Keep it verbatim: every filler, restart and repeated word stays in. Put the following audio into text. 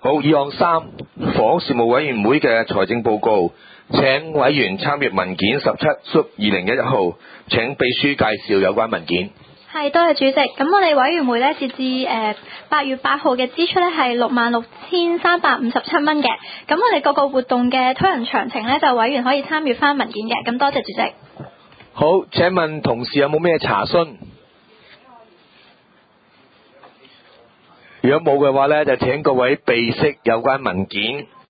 好，議項三，房屋事務委員會嘅財政報告，請委員參閱文件十七屬二零一一號，請秘書介紹有關文件。 係，多謝主席。咁我哋委員會咧，截至誒八月八號嘅支出咧係六萬六千三百五十七蚊嘅。咁我哋各個活動嘅推行詳情咧，就委員可以參閱翻文件嘅。咁多謝主席。 好，請問同事有冇咩查詢？如果冇嘅話咧，就請各位備悉有關文件。